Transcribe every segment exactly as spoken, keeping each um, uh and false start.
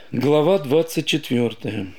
Глава двадцать четвёртая.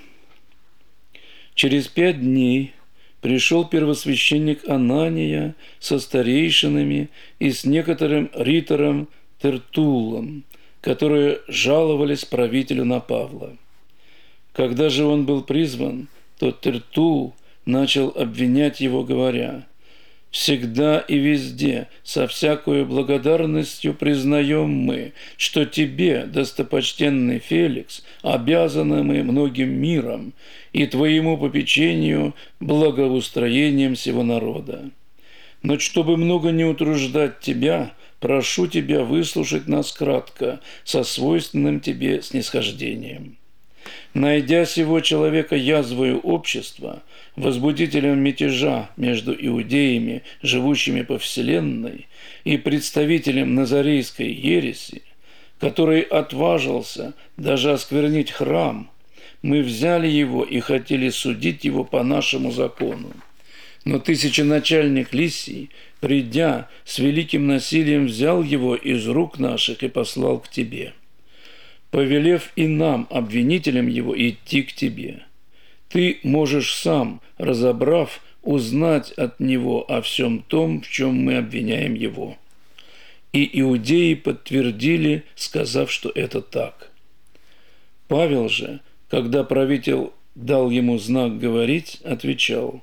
Через пять дней пришел первосвященник Анания со старейшинами и с некоторым ритором Тертуллом, которые жаловались правителю на Павла. Когда же он был призван, то Тертулл начал обвинять его, говоря: «Всегда и везде со всякою благодарностью признаем мы, что тебе, достопочтенный Феликс, обязаны мы многим миром и твоему попечению благоустроением всего народа. Но чтобы много не утруждать тебя, прошу тебя выслушать нас кратко, со свойственным тебе снисхождением. Найдя сего человека язвою общества, возбудителем мятежа между иудеями, живущими по вселенной, и представителем назарейской ереси, который отважился даже осквернить храм, мы взяли его и хотели судить его по нашему закону. Но тысяченачальник Лисий, придя, с великим насилием взял его из рук наших и послал к тебе, повелев и нам, обвинителям его, идти к тебе. Ты можешь сам, разобрав, узнать от него о всем том, в чем мы обвиняем его». И иудеи подтвердили, сказав, что это так. Павел же, когда правитель дал ему знак говорить, отвечал: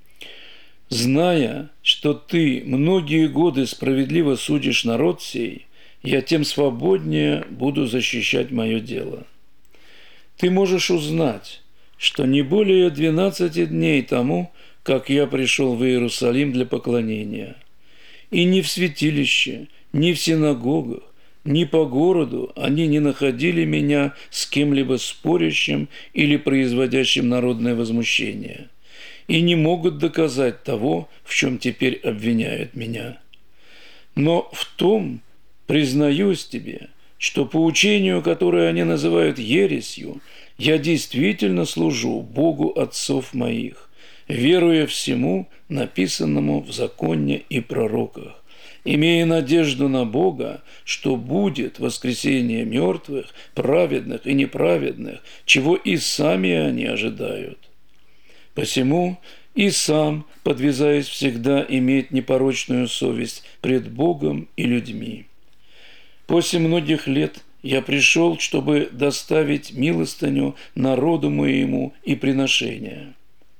«Зная, что ты многие годы справедливо судишь народ сей, я тем свободнее буду защищать мое дело. Ты можешь узнать, что не более двенадцати дней тому, как я пришел в Иерусалим для поклонения, и ни в святилище, ни в синагогах, ни по городу они не находили меня с кем-либо спорящим или производящим народное возмущение, и не могут доказать того, в чем теперь обвиняют меня. Но в том признаюсь тебе, что по учению, которое они называют ересью, я действительно служу Богу отцов моих, веруя всему, написанному в законе и пророках, имея надежду на Бога, что будет воскресение мертвых, праведных и неправедных, чего и сами они ожидают. Посему и сам, подвязаясь всегда иметь непорочную совесть пред Богом и людьми. После многих лет я пришел, чтобы доставить милостыню народу моему и приношения.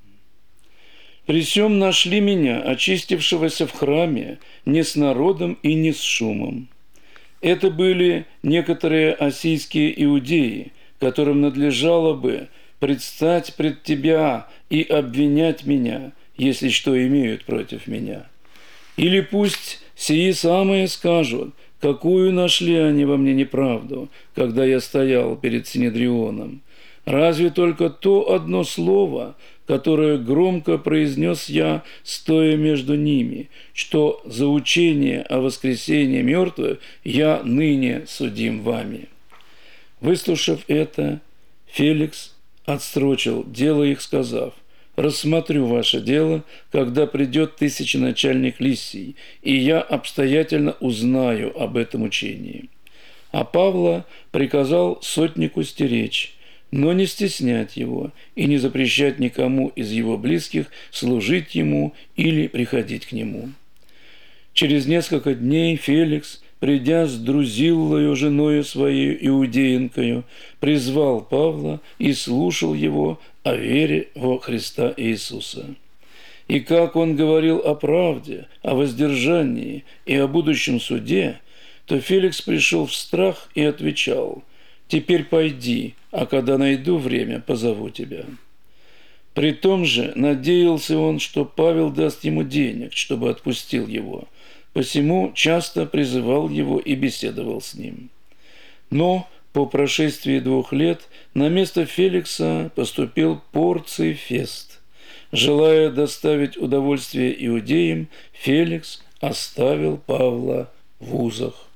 При сем нашли меня, очистившегося в храме, не с народом и не с шумом. Это были некоторые ассийские иудеи, которым надлежало бы предстать пред тебя и обвинять меня, если что имеют против меня. Или пусть сии самые скажут, какую нашли они во мне неправду, когда я стоял перед Синедрионом. Разве только то одно слово, которое громко произнес я, стоя между ними, что за учение о воскресении мертвых я ныне судим вами». Выслушав это, Феликс отсрочил дело их, сказав: «Рассмотрю ваше дело, когда придет тысяченачальник Лисий, и я обстоятельно узнаю об этом учении». А Павла приказал сотнику стеречь, но не стеснять его и не запрещать никому из его близких служить ему или приходить к нему. Через несколько дней Феликс, придя с Друзиллою, женою своей иудеинкою, призвал Павла и слушал его о вере во Христа Иисуса. И как он говорил о правде, о воздержании и о будущем суде, то Феликс пришел в страх и отвечал: «Теперь пойди, а когда найду время, позову тебя». При том же надеялся он, что Павел даст ему денег, чтобы отпустил его, посему часто призывал его и беседовал с ним. Но по прошествии двух лет на место Феликса поступил Порций Фест. Желая доставить удовольствие иудеям, Феликс оставил Павла в узах.